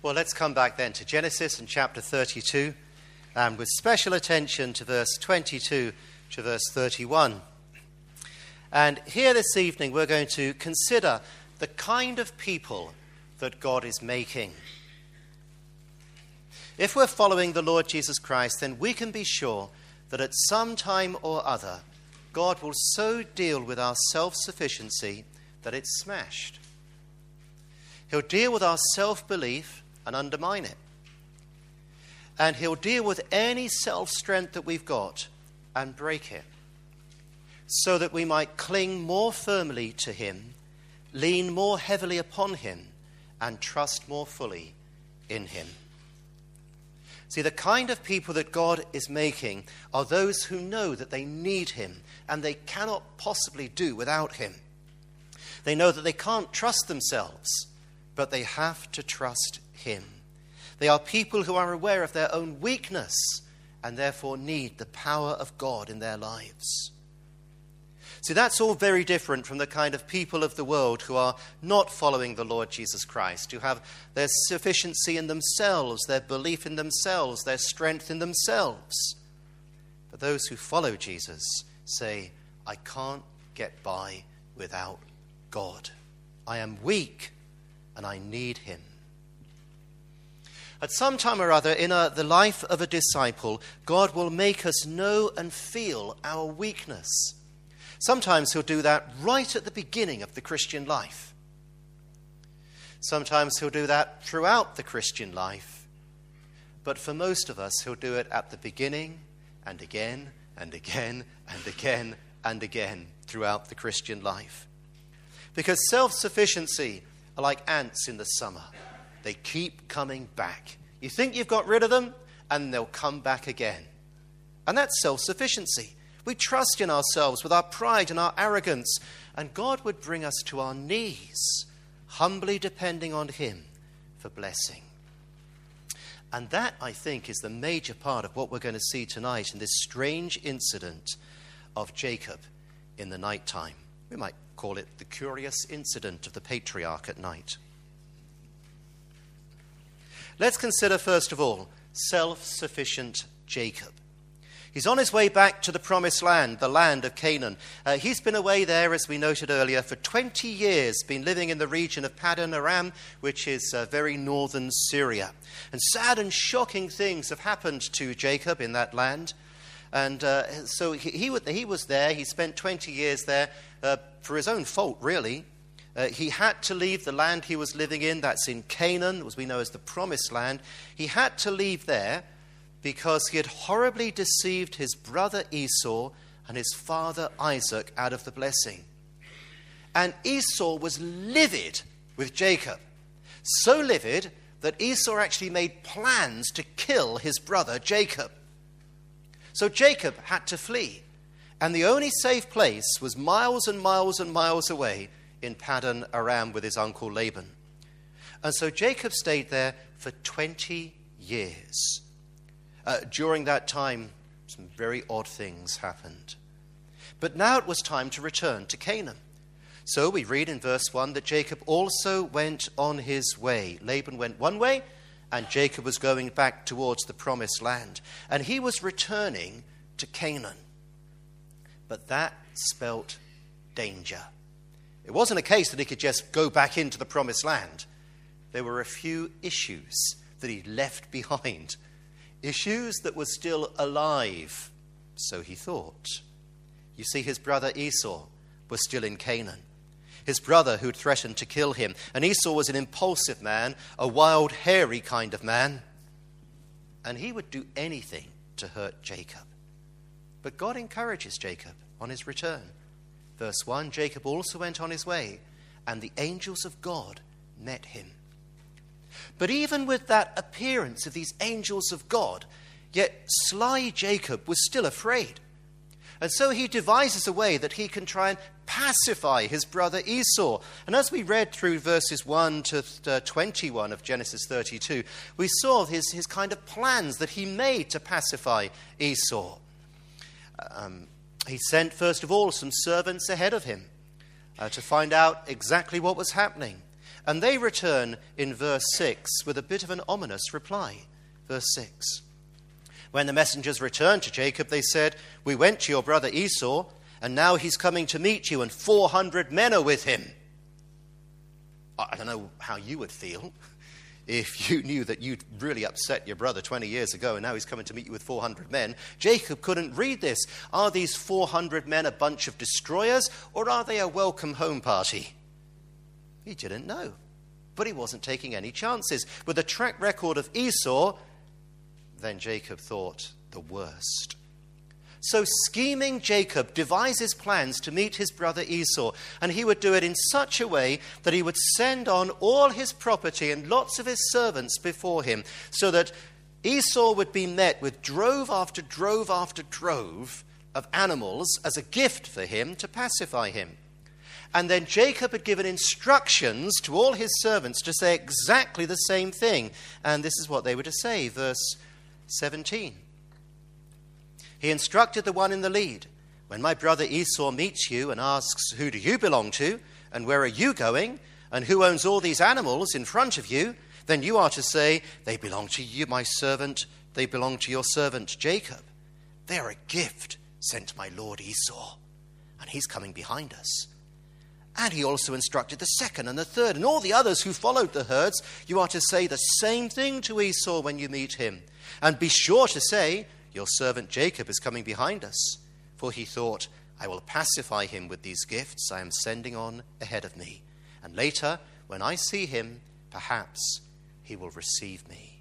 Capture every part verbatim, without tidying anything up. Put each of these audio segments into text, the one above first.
Well, let's come back then to Genesis and chapter thirty-two, and with special attention to verse twenty-two to verse thirty-one. And here this evening we're going to consider the kind of people that God is making. If we're following the Lord Jesus Christ, then we can be sure that at some time or other, God will so deal with our self-sufficiency that it's smashed. He'll deal with our self-belief and undermine it. And he'll deal with any self-strength that we've got and break it, so that we might cling more firmly to him, lean more heavily upon him, and trust more fully in him. See, the kind of people that God is making are those who know that they need him and they cannot possibly do without him. They know that they can't trust themselves, but they have to trust him. They are people who are aware of their own weakness and therefore need the power of God in their lives. See, that's all very different from the kind of people of the world who are not following the Lord Jesus Christ, who have their sufficiency in themselves, their belief in themselves, their strength in themselves. But those who follow Jesus say, I can't get by without God. I am weak and I need him. At some time or other in a, the life of a disciple, God will make us know and feel our weakness. Sometimes he'll do that right at the beginning of the Christian life. Sometimes he'll do that throughout the Christian life. But for most of us, he'll do it at the beginning and again and again and again and again throughout the Christian life. Because self-sufficiency are like ants in the summer. They keep coming back. You think you've got rid of them, and they'll come back again. And that's self-sufficiency. We trust in ourselves with our pride and our arrogance, and God would bring us to our knees, humbly depending on him for blessing. And that, I think, is the major part of what we're going to see tonight in this strange incident of Jacob in the night time. We might call it the curious incident of the patriarch at night. Let's consider, first of all, self-sufficient Jacob. He's on his way back to the promised land, the land of Canaan. Uh, he's been away there, as we noted earlier, for twenty years, been living in the region of Paddan Aram, which is uh, very northern Syria. And sad and shocking things have happened to Jacob in that land. And uh, so he, he, he was there. He spent twenty years there uh, for his own fault, really. Uh, he had to leave the land he was living in. That's in Canaan, as we know as the promised land. He had to leave there because he had horribly deceived his brother Esau and his father Isaac out of the blessing. And Esau was livid with Jacob. So livid that Esau actually made plans to kill his brother Jacob. So Jacob had to flee. And the only safe place was miles and miles and miles away in Paddan Aram with his uncle Laban. And so Jacob stayed there for twenty years. Uh, during that time, some very odd things happened. But now it was time to return to Canaan. So we read in verse one that Jacob also went on his way. Laban went one way, and Jacob was going back towards the promised land. And he was returning to Canaan. But that spelt danger. It wasn't a case that he could just go back into the promised land. There were a few issues that he left behind. Issues that were still alive, so he thought. You see, his brother Esau was still in Canaan. His brother who'd threatened to kill him. And Esau was an impulsive man, a wild, hairy kind of man. And he would do anything to hurt Jacob. But God encourages Jacob on his return. Verse one, Jacob also went on his way, and the angels of God met him. But even with that appearance of these angels of God, yet sly Jacob was still afraid. And so he devises a way that he can try and pacify his brother Esau. And as we read through verses one to twenty-one of Genesis thirty-two, we saw his, his kind of plans that he made to pacify Esau. Um, he sent, first of all, some servants ahead of him uh, to find out exactly what was happening. And they return in verse six with a bit of an ominous reply. Verse six. When the messengers returned to Jacob, they said, "We went to your brother Esau, and now he's coming to meet you, and four hundred men are with him." I don't know how you would feel if you knew that you'd really upset your brother twenty years ago, and now he's coming to meet you with four hundred men. Jacob couldn't read this. Are these four hundred men a bunch of destroyers, or are they a welcome home party? He didn't know, but he wasn't taking any chances. With a track record of Esau, then Jacob thought the worst. So scheming Jacob devises plans to meet his brother Esau, and he would do it in such a way that he would send on all his property and lots of his servants before him, so that Esau would be met with drove after drove after drove of animals as a gift for him to pacify him. And then Jacob had given instructions to all his servants to say exactly the same thing. And this is what they were to say, verse seventeen. He instructed the one in the lead, "When my brother Esau meets you and asks, 'Who do you belong to? And where are you going? And who owns all these animals in front of you?' then you are to say, 'They belong to you, my servant. They belong to your servant Jacob. They are a gift sent to my lord Esau, and he's coming behind us.' And he also instructed the second and the third and all the others who followed the herds. You are to say the same thing to Esau when you meet him. And be sure to say, 'Your servant Jacob is coming behind us.' For he thought, 'I will pacify him with these gifts I am sending on ahead of me. And later, when I see him, perhaps he will receive me.'"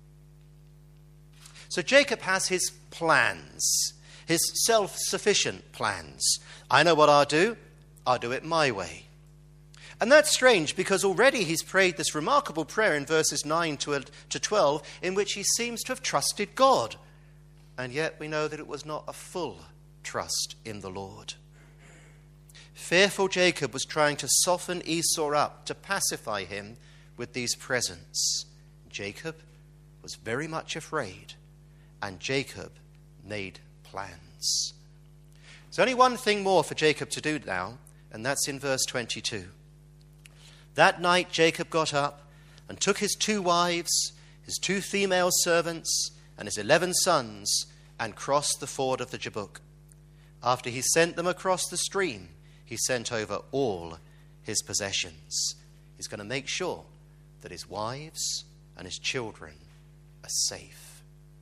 So Jacob has his plans, his self-sufficient plans. I know what I'll do. I'll do it my way. And that's strange, because already he's prayed this remarkable prayer in verses nine to twelve, in which he seems to have trusted God. And yet we know that it was not a full trust in the Lord. Fearful Jacob was trying to soften Esau up, to pacify him with these presents. Jacob was very much afraid, and Jacob made plans. There's only one thing more for Jacob to do now, and that's in verse twenty-two. That night Jacob got up and took his two wives, his two female servants, and his eleven sons, and crossed the ford of the Jabbok. After he sent them across the stream, he sent over all his possessions. He's going to make sure that his wives and his children are safe.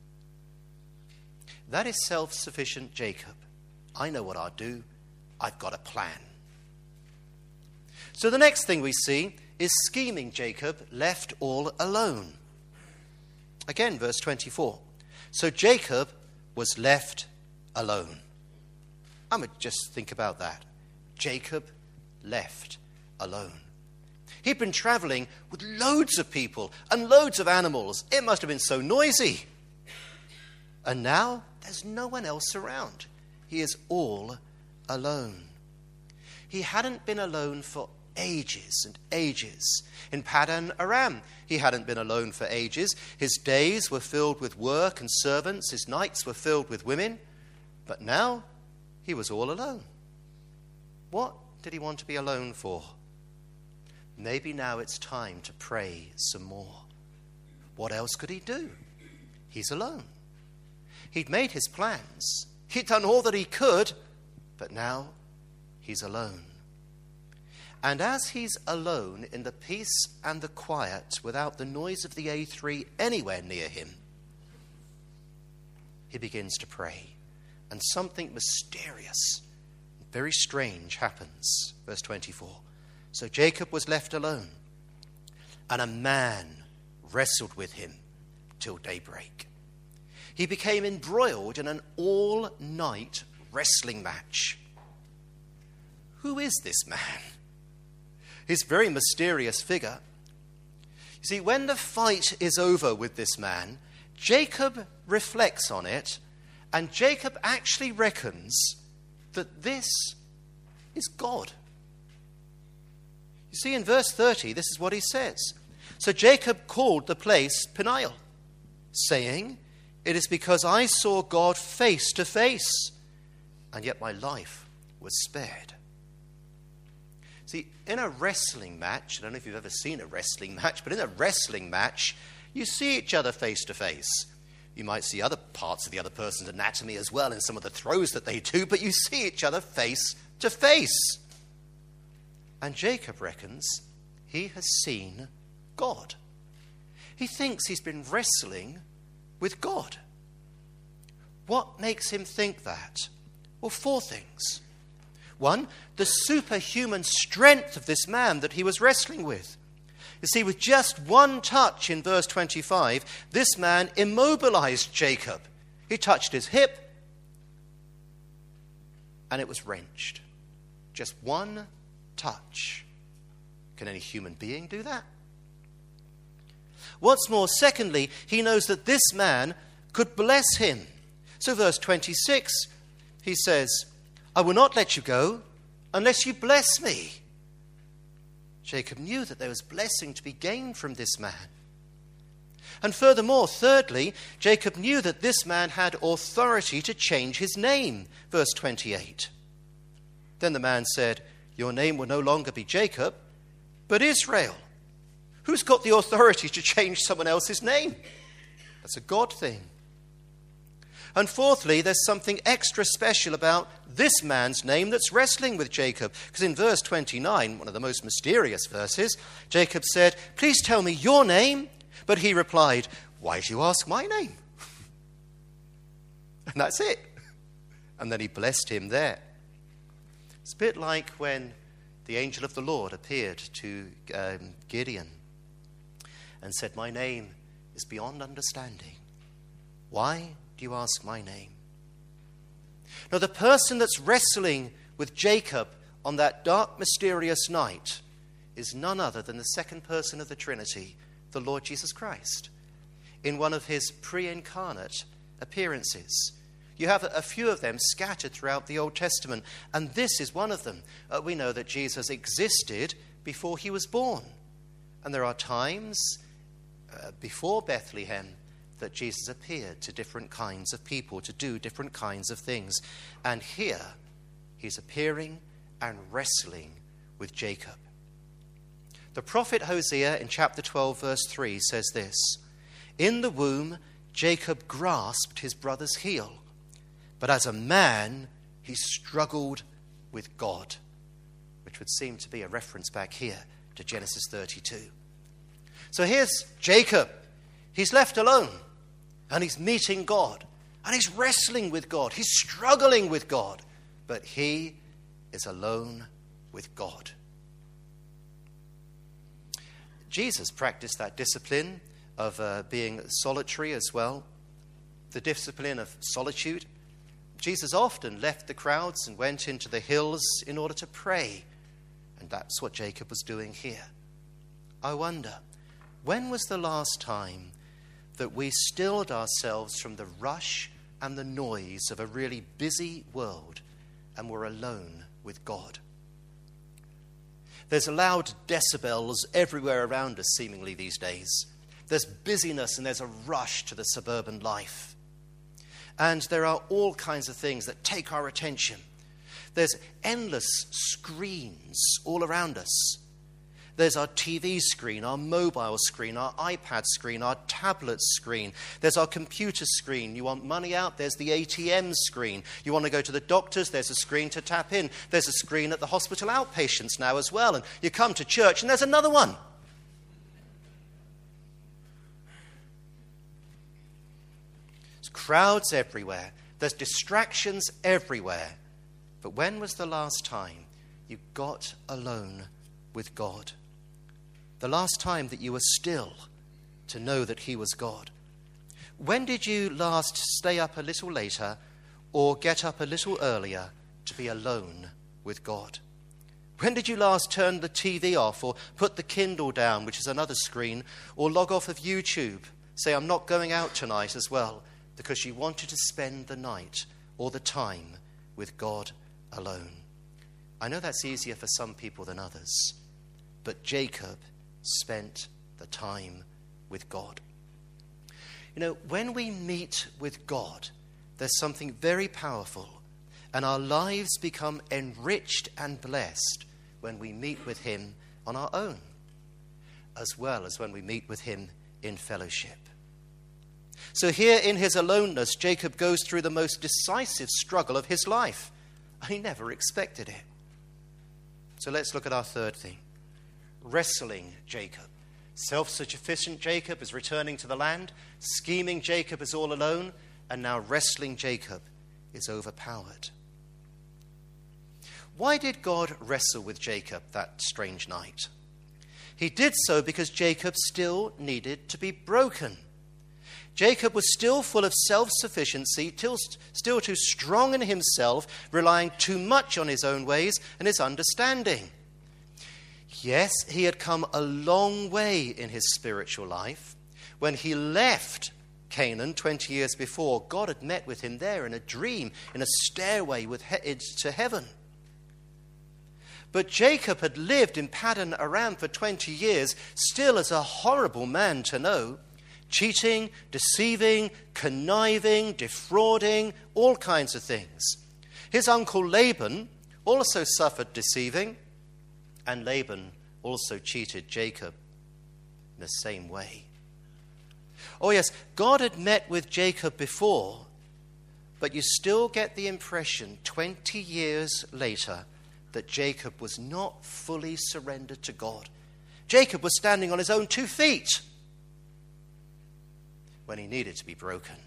That is self-sufficient Jacob. I know what I'll do. I've got a plan. So the next thing we see is scheming Jacob left all alone. Again, verse twenty-four. So Jacob was left alone. I mean, just think about that. Jacob left alone. He'd been traveling with loads of people and loads of animals. It must have been so noisy. And now there's no one else around. He is all alone. He hadn't been alone for ages and ages. In Paddan Aram, he hadn't been alone for ages. His days were filled with work and servants. His nights were filled with women. But now he was all alone. What did he want to be alone for? Maybe now it's time to pray some more. What else could he do? He's alone. He'd made his plans. He'd done all that he could, but now he's alone. And as he's alone in the peace and the quiet, without the noise of the A three anywhere near him, he begins to pray. And something mysterious, very strange happens. Verse twenty-four. So Jacob was left alone, and a man wrestled with him till daybreak. He became embroiled in an all-night wrestling match. Who is this man? His very mysterious figure. You see, when the fight is over with this man, Jacob reflects on it, and Jacob actually reckons that this is God. You see, in verse thirty, this is what he says. So Jacob called the place Peniel, saying, "It is because I saw God face to face, and yet my life was spared." See, in a wrestling match, I don't know if you've ever seen a wrestling match, but in a wrestling match, you see each other face to face. You might see other parts of the other person's anatomy as well in some of the throws that they do, but you see each other face to face. And Jacob reckons he has seen God. He thinks he's been wrestling with God. What makes him think that? Well, four things. One, the superhuman strength of this man that he was wrestling with. You see, with just one touch in verse twenty-five, this man immobilized Jacob. He touched his hip, and it was wrenched. Just one touch. Can any human being do that? What's more, secondly, he knows that this man could bless him. So verse twenty-six, he says, I will not let you go unless you bless me. Jacob knew that there was blessing to be gained from this man. And furthermore, thirdly, Jacob knew that this man had authority to change his name. Verse twenty-eight. Then the man said, your name will no longer be Jacob, but Israel. Who's got the authority to change someone else's name? That's a God thing. And fourthly, there's something extra special about this man's name that's wrestling with Jacob. Because in verse twenty-nine, one of the most mysterious verses, Jacob said, please tell me your name. But he replied, why do you ask my name? And that's it. And then he blessed him there. It's a bit like when the angel of the Lord appeared to um, Gideon and said, my name is beyond understanding. Why do you ask my name? Now, the person that's wrestling with Jacob on that dark, mysterious night is none other than the second person of the Trinity, the Lord Jesus Christ, in one of his pre-incarnate appearances. You have a few of them scattered throughout the Old Testament, and this is one of them. Uh, we know that Jesus existed before he was born. And there are times uh, before Bethlehem that Jesus appeared to different kinds of people to do different kinds of things. And here, he's appearing and wrestling with Jacob. The prophet Hosea in chapter twelve, verse three says this, in the womb, Jacob grasped his brother's heel, but as a man, he struggled with God, which would seem to be a reference back here to Genesis thirty-two. So here's Jacob. He's left alone, and he's meeting God, and he's wrestling with God. He's struggling with God, but he is alone with God. Jesus practiced that discipline of uh, being solitary as well, the discipline of solitude. Jesus often left the crowds and went into the hills in order to pray, and that's what Jacob was doing here. I wonder, when was the last time that we stilled ourselves from the rush and the noise of a really busy world and were alone with God? There's loud decibels everywhere around us seemingly these days. There's busyness and there's a rush to the suburban life. And there are all kinds of things that take our attention. There's endless screens all around us. There's our T V screen, our mobile screen, our iPad screen, our tablet screen. There's our computer screen. You want money out? There's the A T M screen. You want to go to the doctors? There's a screen to tap in. There's a screen at the hospital outpatients now as well. And you come to church and there's another one. There's crowds everywhere. There's distractions everywhere. But when was the last time you got alone with God? The last time that you were still to know that he was God? When did you last stay up a little later or get up a little earlier to be alone with God? When did you last turn the T V off or put the Kindle down, which is another screen, or log off of YouTube, say I'm not going out tonight as well, because you wanted to spend the night or the time with God alone? I know that's easier for some people than others, but Jacob spent the time with God. You know, when we meet with God, there's something very powerful, and our lives become enriched and blessed when we meet with him on our own, as well as when we meet with him in fellowship. So here in his aloneness, Jacob goes through the most decisive struggle of his life. He never expected it. So let's look at our third thing. Wrestling Jacob. Self-sufficient Jacob is returning to the land. Scheming Jacob is all alone. And now wrestling Jacob is overpowered. Why did God wrestle with Jacob that strange night? He did so because Jacob still needed to be broken. Jacob was still full of self-sufficiency, still too strong in himself, relying too much on his own ways and his understanding. Yes, he had come a long way in his spiritual life. When he left Canaan twenty years before, God had met with him there in a dream, in a stairway with he- to heaven. But Jacob had lived in Paddan Aram for twenty years, still as a horrible man to know, cheating, deceiving, conniving, defrauding, all kinds of things. His uncle Laban also suffered deceiving, and Laban also cheated Jacob in the same way. Oh yes, God had met with Jacob before, but you still get the impression twenty years later that Jacob was not fully surrendered to God. Jacob was standing on his own two feet when he needed to be broken.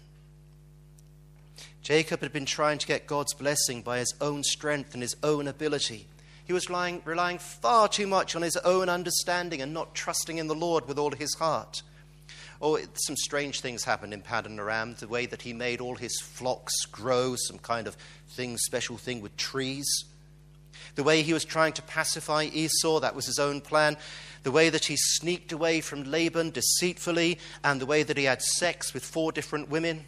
Jacob had been trying to get God's blessing by his own strength and his own ability. He was relying, relying far too much on his own understanding and not trusting in the Lord with all his heart. Oh, it, some strange things happened in Paddan Aram, the way that he made all his flocks grow, some kind of thing, special thing with trees. The way he was trying to pacify Esau, that was his own plan. The way that he sneaked away from Laban deceitfully, and the way that he had sex with four different women.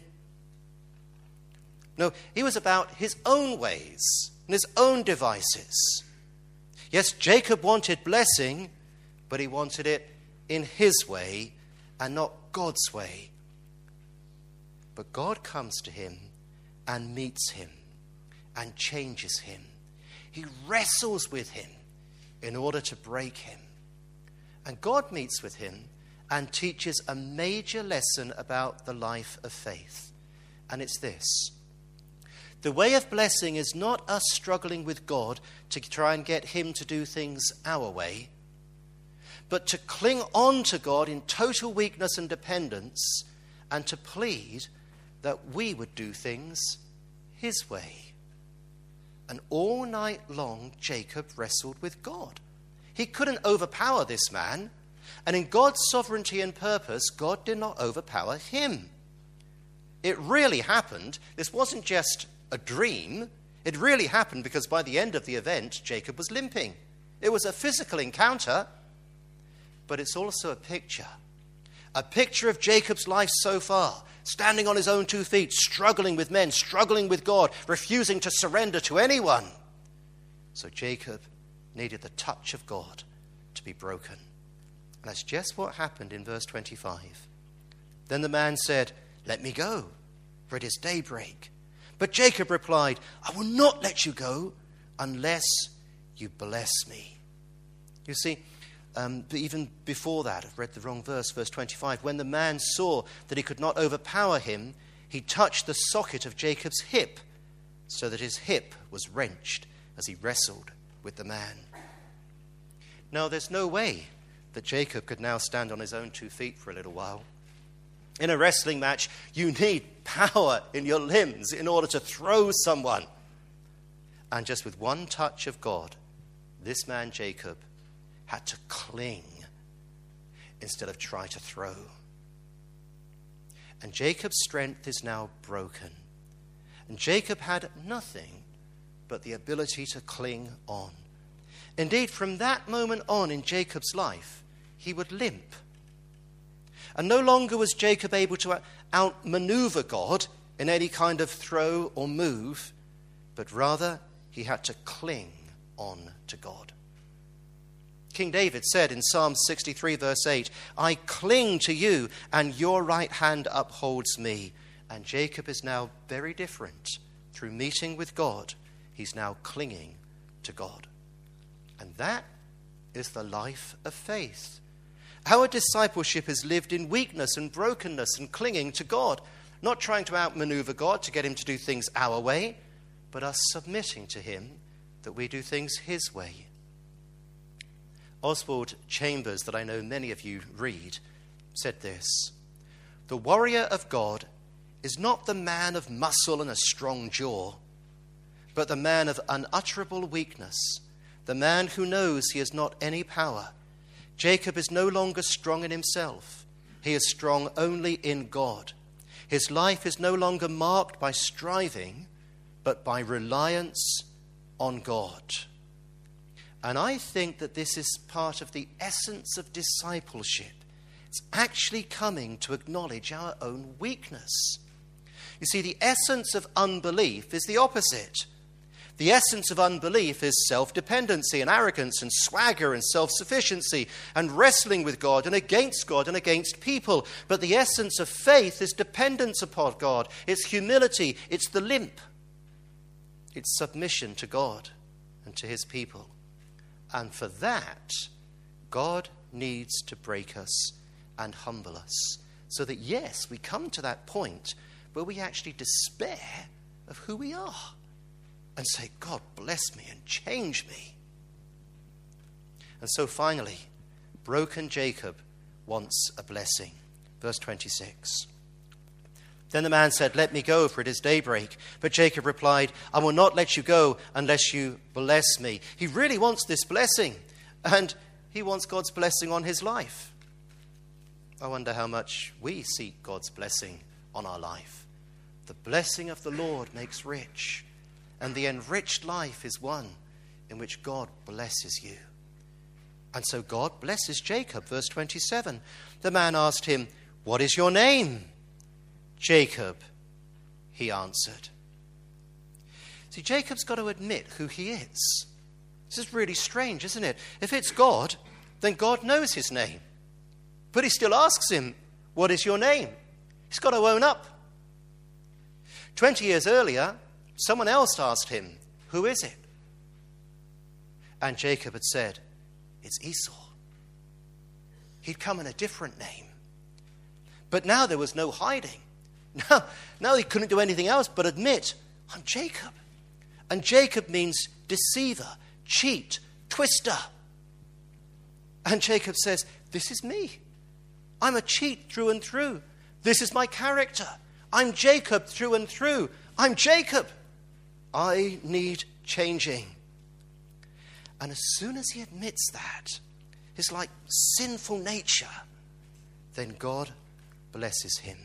No, he was about his own ways and his own devices. Yes, Jacob wanted blessing, but he wanted it in his way and not God's way. But God comes to him and meets him and changes him. He wrestles with him in order to break him. And God meets with him and teaches a major lesson about the life of faith. And it's this. The way of blessing is not us struggling with God to try and get him to do things our way, but to cling on to God in total weakness and dependence and to plead that we would do things his way. And all night long, Jacob wrestled with God. He couldn't overpower this man, and in God's sovereignty and purpose, God did not overpower him. It really happened. This wasn't just a dream. It really happened because by the end of the event, Jacob was limping. It was a physical encounter, but it's also a picture. A picture of Jacob's life so far, standing on his own two feet, struggling with men, struggling with God, refusing to surrender to anyone. So Jacob needed the touch of God to be broken. And that's just what happened in verse twenty-five. Then the man said, "Let me go, for it is daybreak." But Jacob replied, "I will not let you go unless you bless me." You see, um, even before that, I've read the wrong verse, verse twenty-five. When the man saw that he could not overpower him, he touched the socket of Jacob's hip, so that his hip was wrenched as he wrestled with the man. Now, there's no way that Jacob could now stand on his own two feet for a little while. In a wrestling match, you need power in your limbs in order to throw someone. And just with one touch of God, this man Jacob had to cling instead of try to throw. And Jacob's strength is now broken. And Jacob had nothing but the ability to cling on. Indeed, from that moment on in Jacob's life, he would limp. And no longer was Jacob able to outmaneuver God in any kind of throw or move, but rather he had to cling on to God. King David said in Psalm sixty-three, verse eight, "I cling to you, and your right hand upholds me." And Jacob is now very different. Through meeting with God, he's now clinging to God. And that is the life of faith. Our discipleship is lived in weakness and brokenness and clinging to God, not trying to outmaneuver God to get him to do things our way, but us submitting to him that we do things his way. Oswald Chambers, that I know many of you read, said this: "The warrior of God is not the man of muscle and a strong jaw, but the man of unutterable weakness, the man who knows he has not any power. Jacob is no longer strong in himself. He is strong only in God. His life is no longer marked by striving, but by reliance on God." And I think that this is part of the essence of discipleship. It's actually coming to acknowledge our own weakness. You see, the essence of unbelief is the opposite. The essence of unbelief is self-dependency and arrogance and swagger and self-sufficiency and wrestling with God and against God and against people. But the essence of faith is dependence upon God. It's humility. It's the limp. It's submission to God and to his people. And for that, God needs to break us and humble us, so that, yes, we come to that point where we actually despair of who we are and say, God, bless me and change me. And so finally, broken Jacob wants a blessing. Verse twenty-six. Then the man said, "Let me go, for it is daybreak." But Jacob replied, "I will not let you go unless you bless me." He really wants this blessing, and he wants God's blessing on his life. I wonder how much we seek God's blessing on our life. The blessing of the Lord makes rich, and the enriched life is one in which God blesses you. And so God blesses Jacob. Verse twenty-seven. The man asked him, "What is your name?" "Jacob," he answered. See, Jacob's got to admit who he is. This is really strange, isn't it? If it's God, then God knows his name. But he still asks him, "What is your name?" He's got to own up. Twenty years earlier, someone else asked him, "Who is it?" And Jacob had said, "It's Esau." He'd come in a different name. But now there was no hiding. Now, now he couldn't do anything else but admit, "I'm Jacob." And Jacob means deceiver, cheat, twister. And Jacob says, "This is me. I'm a cheat through and through. This is my character. I'm Jacob through and through. I'm Jacob. I need changing." And as soon as he admits that, his like sinful nature, then God blesses him.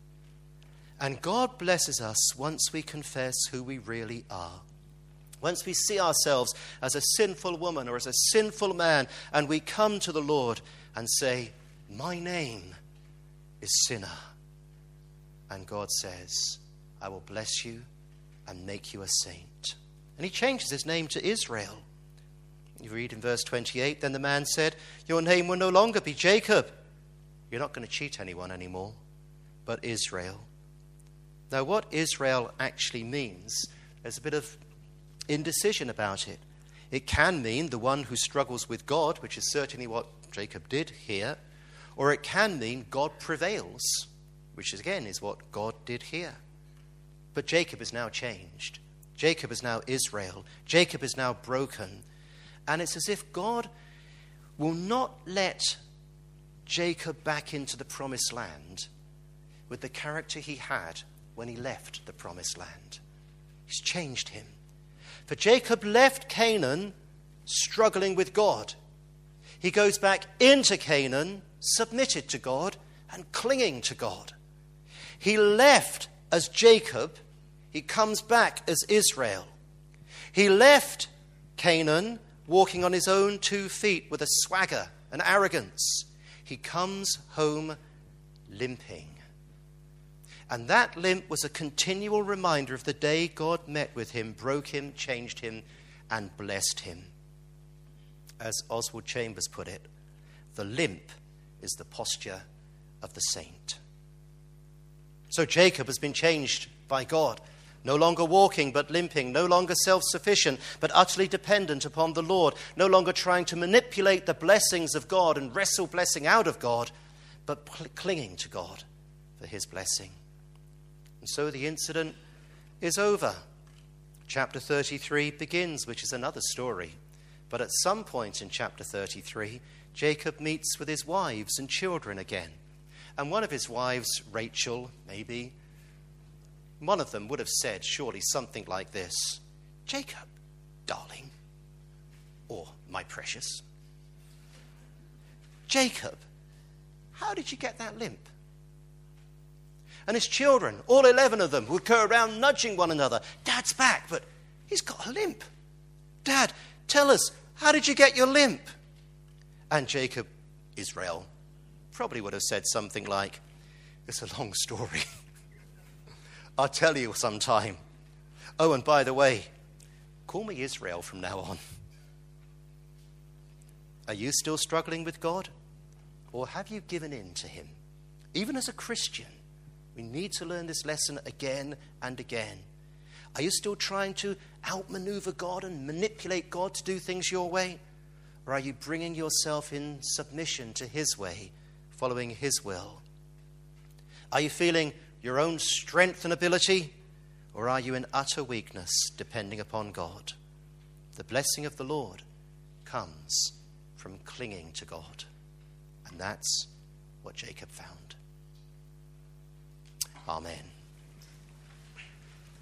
And God blesses us once we confess who we really are. Once we see ourselves as a sinful woman or as a sinful man, and we come to the Lord and say, "My name is sinner." And God says, "I will bless you and make you a saint." And he changes his name to Israel. You read in verse twenty-eight, then the man said, "Your name will no longer be Jacob." You're not going to cheat anyone anymore, but Israel. Now, what Israel actually means, there's a bit of indecision about it. It can mean the one who struggles with God, which is certainly what Jacob did here, or it can mean God prevails, which again is what God did here. But Jacob is now changed. Jacob is now Israel. Jacob is now broken. And it's as if God will not let Jacob back into the promised land with the character he had when he left the promised land. He's changed him. For Jacob left Canaan struggling with God. He goes back into Canaan submitted to God and clinging to God. He left as Jacob. He comes back as Israel. He left Canaan walking on his own two feet with a swagger and arrogance. He comes home limping. And that limp was a continual reminder of the day God met with him, broke him, changed him, and blessed him. As Oswald Chambers put it, the limp is the posture of the saint. So Jacob has been changed by God. No longer walking but limping, no longer self-sufficient but utterly dependent upon the Lord, no longer trying to manipulate the blessings of God and wrestle blessing out of God, but cl- clinging to God for his blessing. And so the incident is over. Chapter thirty-three begins, which is another story. But at some point in chapter thirty-three, Jacob meets with his wives and children again. And one of his wives, Rachel, maybe, one of them would have said surely something like this: "Jacob, darling," or "my precious. Jacob, how did you get that limp?" And his children, all eleven of them, would go around nudging one another. "Dad's back, but he's got a limp. Dad, tell us, how did you get your limp?" And Jacob, Israel, probably would have said something like, "It's a long story. I'll tell you sometime. Oh, and by the way, call me Israel from now on." Are you still struggling with God? Or have you given in to him? Even as a Christian, we need to learn this lesson again and again. Are you still trying to outmaneuver God and manipulate God to do things your way? Or are you bringing yourself in submission to his way, following his will? Are you feeling your own strength and ability? Or are you in utter weakness, depending upon God? The blessing of the Lord comes from clinging to God. And that's what Jacob found. Amen.